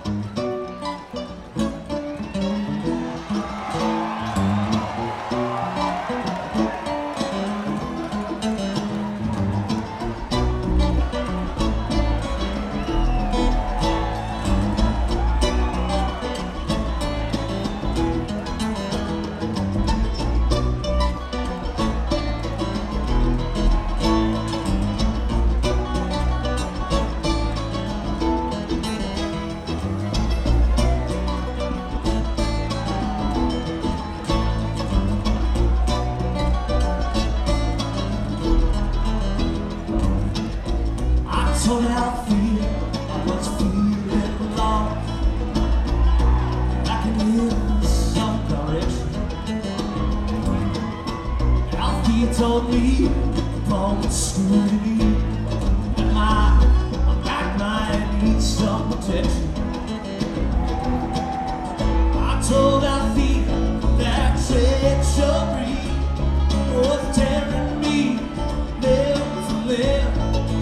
told how I feel, I was feeling lost. I can hear some direction. Alfie told me upon the scrutiny that my back might need some protection. I told Alfie that treachery was tearing me limb from limb.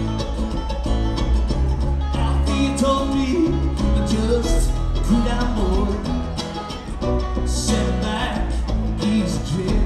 Told me to just cool down, boy. Sit back, easy, kid.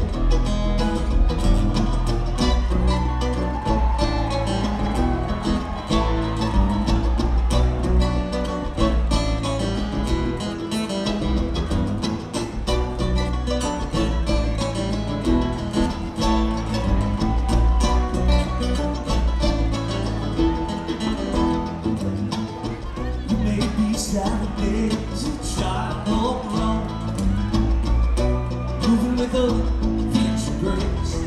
Saturdays, a child of wrong, moving with a future grace.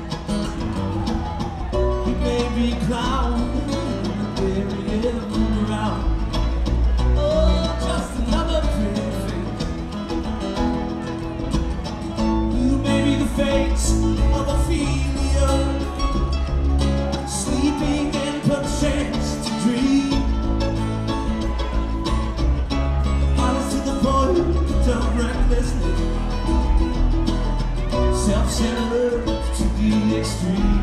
He may be clown, bury him around. Oh, just another pretty face. You may be the face of Ophelia, sleeping in perchance to dream. Of recklessness, self-centered to the extreme.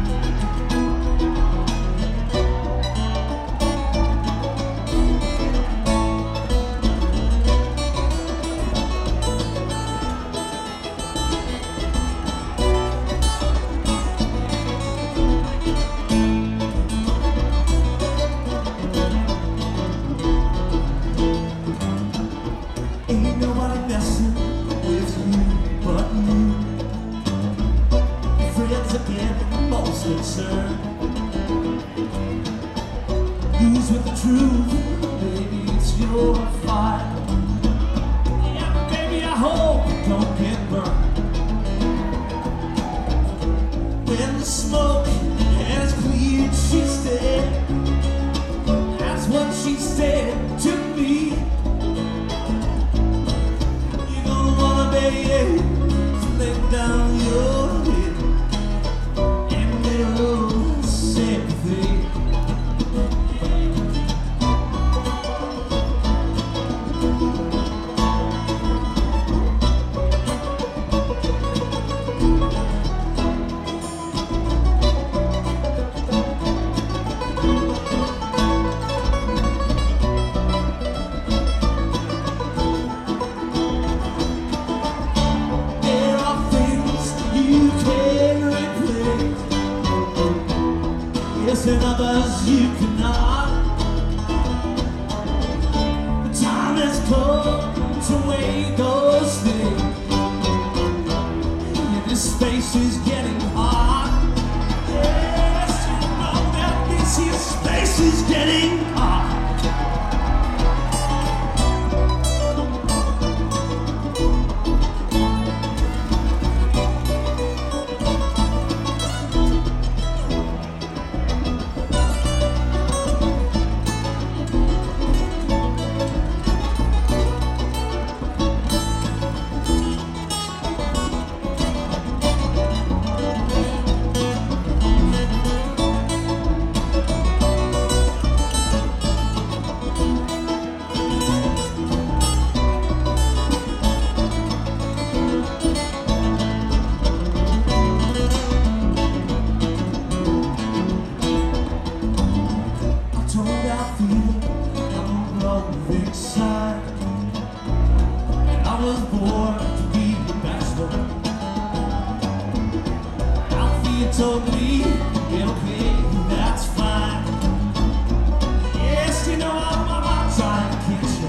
Ain't nobody messing with you but you. Friends are getting most concerned. Who's with the truth? Baby, it's your fight. Yeah, but baby, I hope you don't get burned. When the smoke has cleared, she said, that's what she said to me. So lay down your head and little sympathy. Yes, and others you cannot. The time has come to weigh those things. Yeah, this space is getting hot. Yes, you know that this here space is getting hot. told me, yeah, okay, that's fine. Yes, you know I'm trying to catch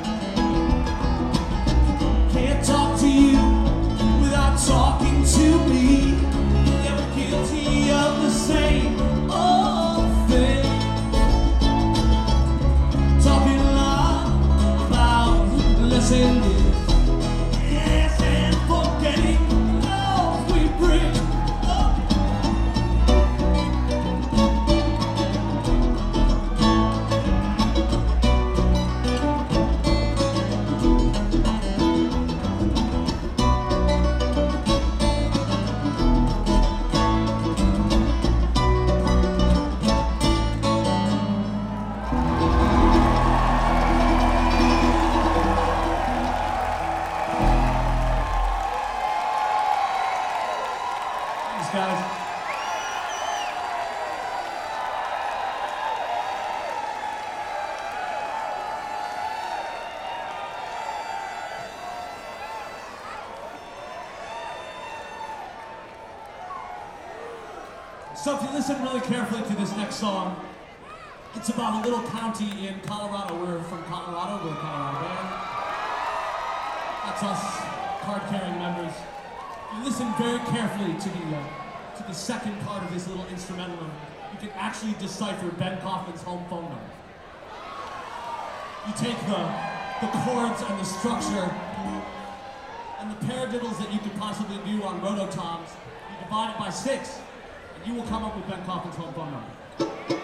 you. Can't talk to you without talking to me. Yeah, we're guilty of the same old thing. Talking a lot about listening. Yes, and forgetting love we bring. Guys. So if you listen really carefully to this next song, it's about a little county in Colorado. We're from Colorado, we're a Colorado band. That's us, card-carrying members. You listen very carefully to the second part of this little instrumental, you can actually decipher Ben Kaufman's home phone number. You take the chords and the structure and the paradiddles that you could possibly do on rototoms, you divide it by 6, and you will come up with Ben Kaufman's home phone number.